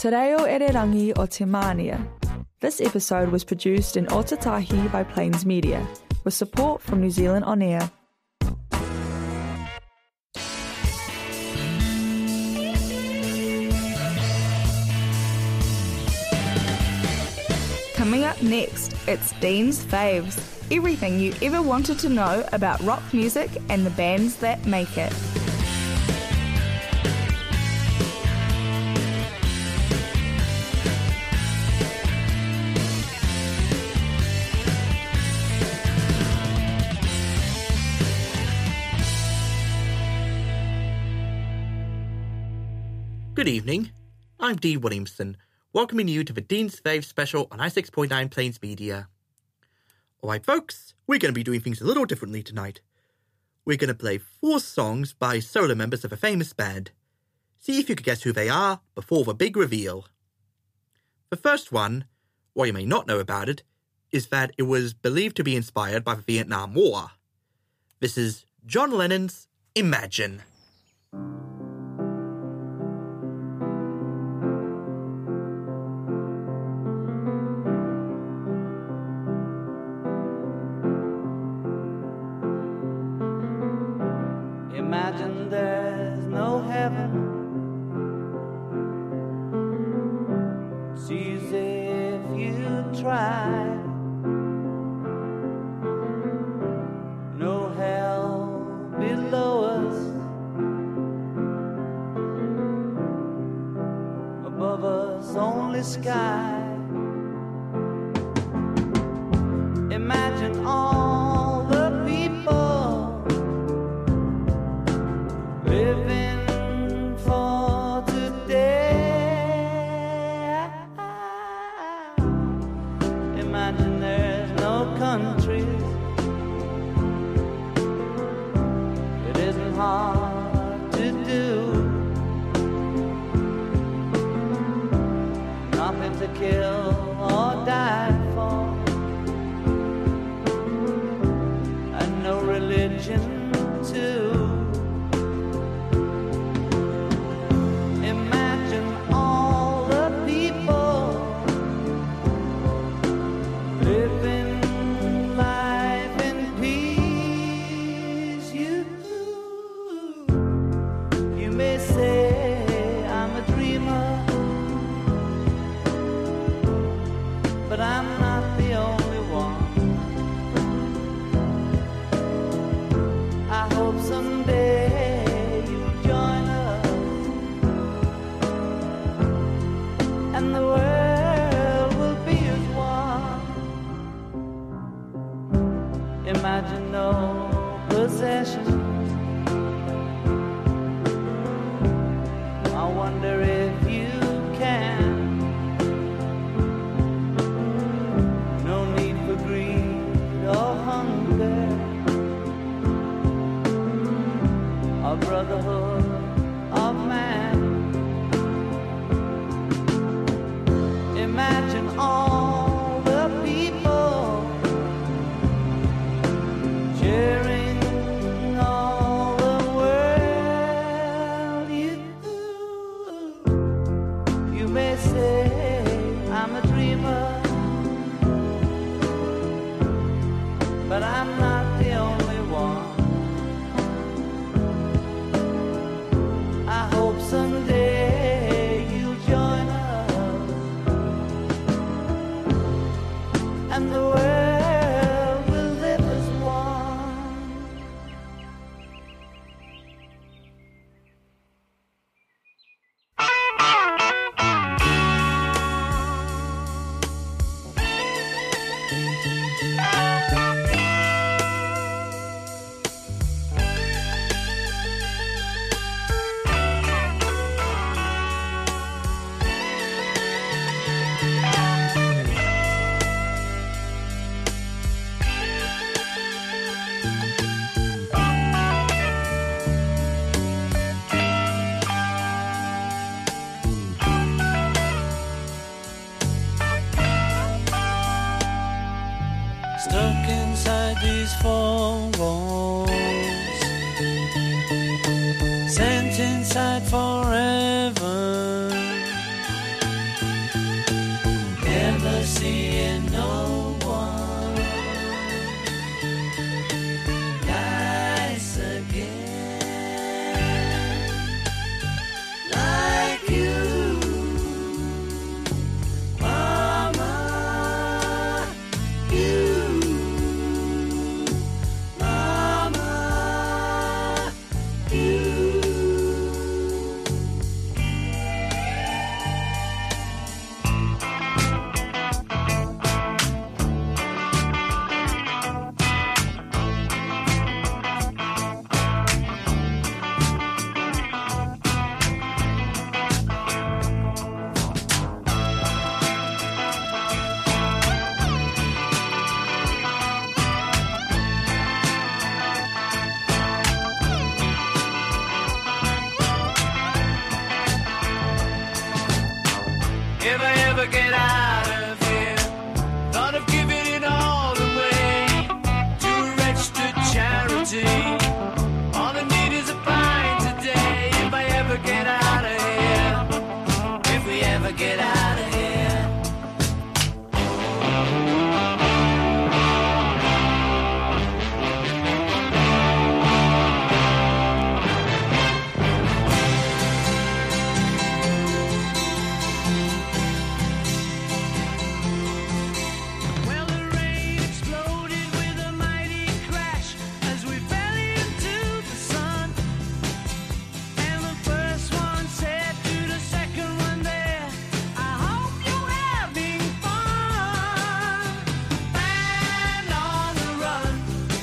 Te reo Ererangi o Te Mānia. This episode was produced in Otatahi by Plains Media, with support from New Zealand On Air. Coming up next, it's Dean's Faves. Everything you ever wanted to know about rock music and the bands that make it. Good evening, I'm Dean Williamson, welcoming you to the Dean's Fave special on I6.9 Plains Media. Alright folks, we're going to be doing things a little differently tonight. We're going to play 4 songs by solo members of a famous band. See if you can guess who they are before the big reveal. The first one, what you may not know about it, is that it was believed to be inspired by the Vietnam War. This is John Lennon's Imagine. Imagine there's no heaven. Seize if you try. No hell below us. Above us only sky. Imagine all the people living for today. Imagine there's no countries. It isn't hard to do. Nothing to kill or die for, and no religion too. Imagine all the people living life in peace. You may say I'm a dreamer, but I'm not the only one. I hope someday you'll join us and the world will be as one. Imagine no possessions. I wonder if you can. No need for greed or hunger, or brotherhood of man. Imagine all the people sharing all the world. You may say I'm a dreamer, but I'm not the only one. I hope someday you'll join us and the world will live as one. Stuck inside these 4 walls, sent inside forever. never seeing no one nice again like you, Mama. You, Mama. You. If I ever get out of here, thought of giving it all away to a registered charity. All I need is a pint today. If I ever get out of here, if we ever get out of here. Well, the rain exploded with a mighty crash as we fell into the sun. And the first one said to the second one there, I hope you're having fun. Band on the run,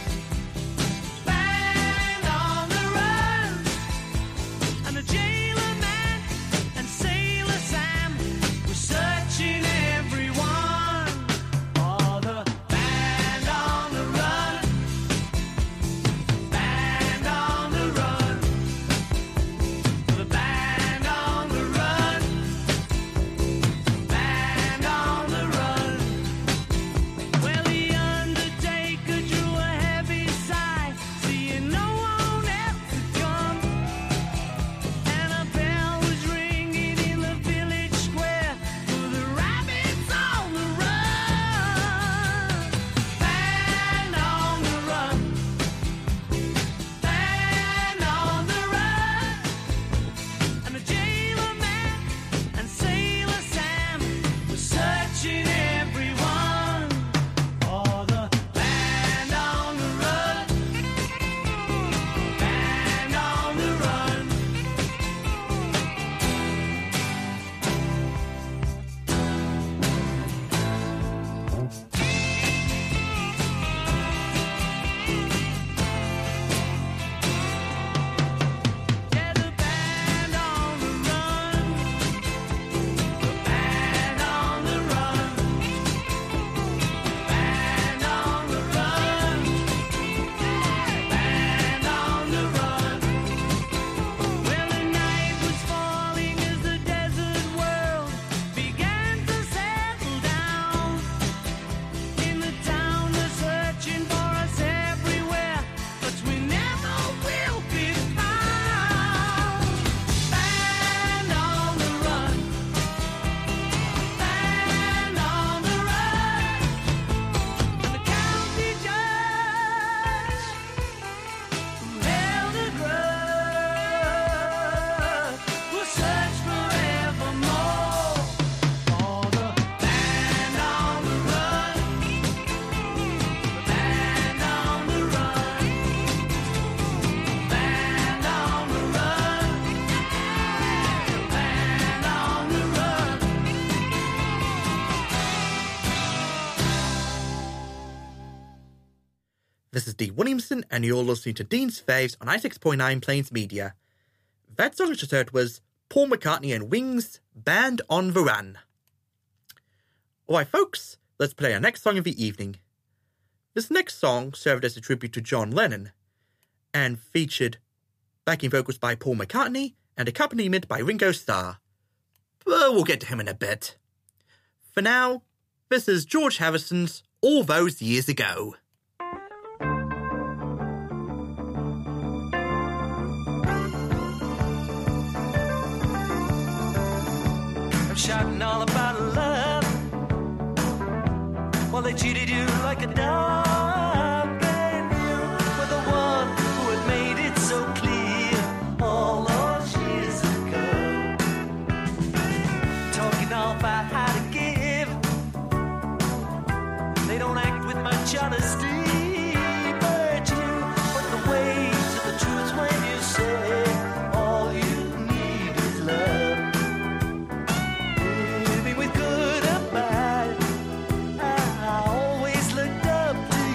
band on the run. And the jailer man and Sailor Sam were searching everyone for the band on the run, band on the run, the band on the run, band on the run. Well, the undertaker drew a heavy sigh, seeing no one else had come. And a bell was ringing in the village square for the rabbits on the run. Band on the run, band on the run. And the jailer man and Sailor Sam were searching everyone for the band on the run, band on the run. Yeah, the band on the run, the band on the run, band on the run, band on the run. Well, the night was falling as the desert world began to settle down. In the town, they're searching for us everywhere, but we never will be found. Band on the run, band on the run. And the county judge who held a grudge will search forevermore for the band on the run, the band on the run, band on the run, band on the run. This is Dean Williamson, and you're listening to Dean's Faves on 96.9 Plains Media. That song I just heard was Paul McCartney and Wings, Band on the Run. Alright folks, let's play our next song of the evening. This next song served as a tribute to John Lennon, and featured backing vocals by Paul McCartney and accompaniment by Ringo Starr. But we'll get to him in a bit. For now, this is George Harrison's All Those Years Ago. I'm shouting all about love they cheated you like a dog, and you were the one who had made it so clear all those years ago. Talking all about how to give, they don't act with much honesty, but you put the weight to the truth when you say all you need is love. Living with good or bad, I always looked up to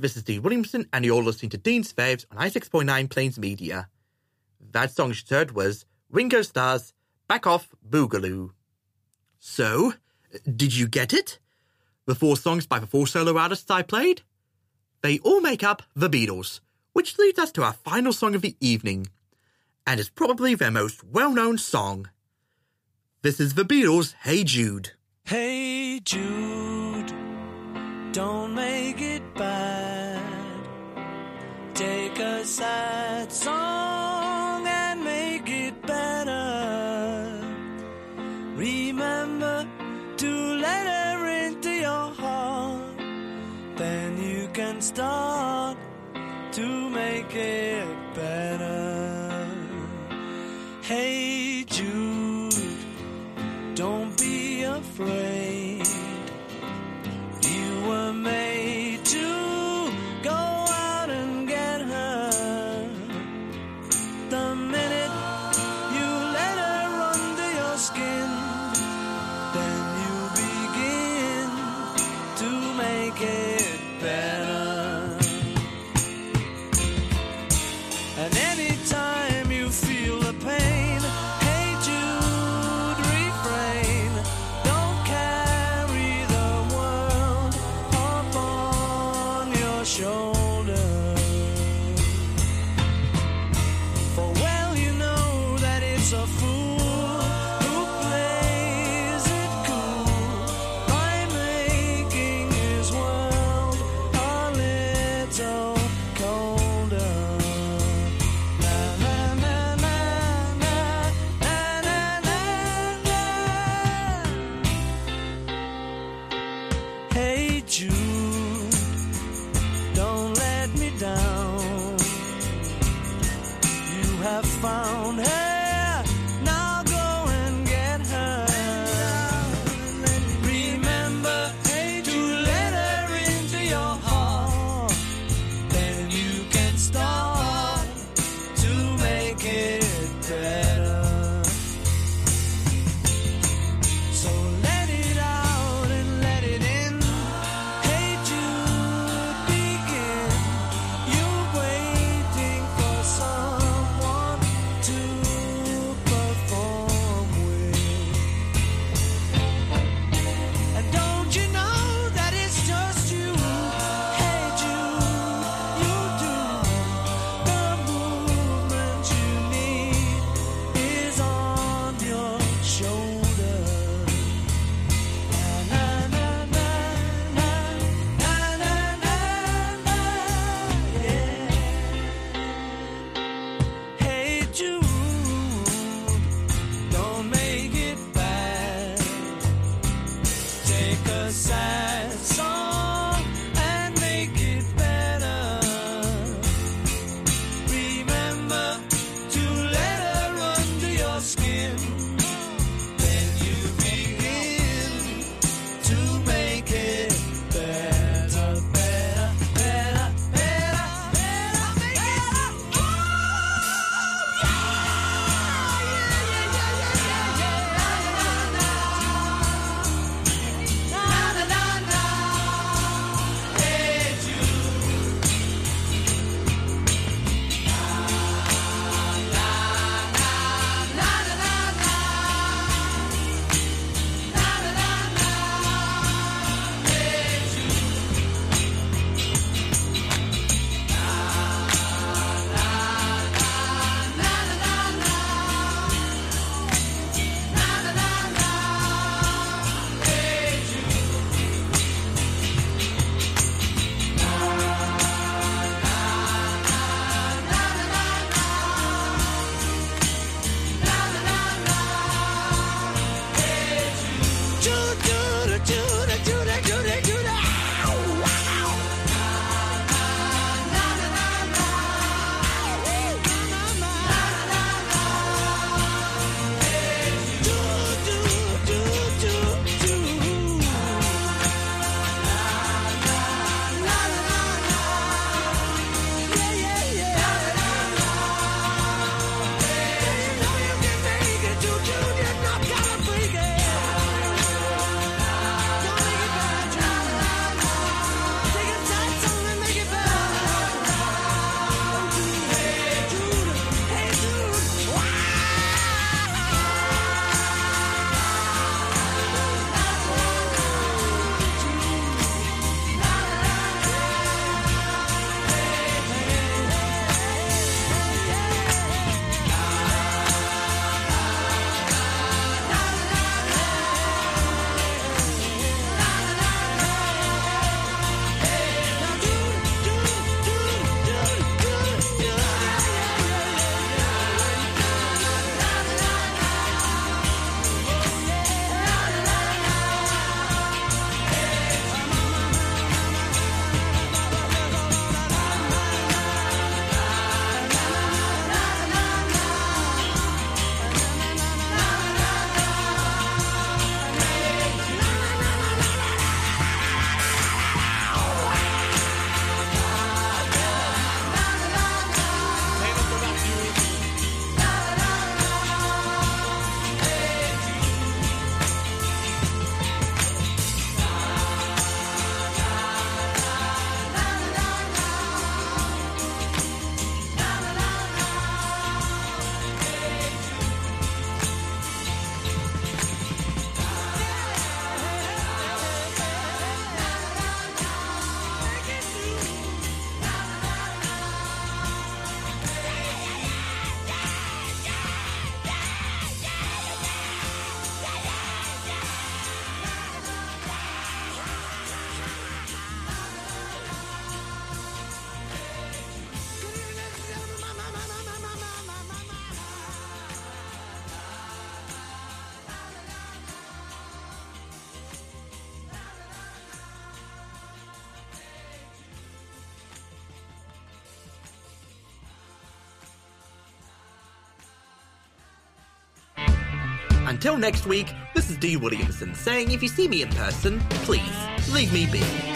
this is Dean Williamson, and you're listening to Dean's Faves on I6.9 Plains Media. That song you heard was Ringo Starr's Back Off Boogaloo. So, did you get it? The 4 songs by the 4 solo artists I played? They all make up The Beatles, which leads us to our final song of the evening, and is probably their most well-known song. This is The Beatles' Hey Jude. Hey Jude, don't make it bad. Take a sad song and make it better. Remember to let her into your heart. Then you can start to make it better. Hey Jude, don't be afraid. You were made to go out and get her. The minute you let her under your skin, then you begin to make it better. And anytime you feel the pain, hey Jude, refrain. Don't care Until next week, this is Dean Williamson saying if you see me in person, please leave me be.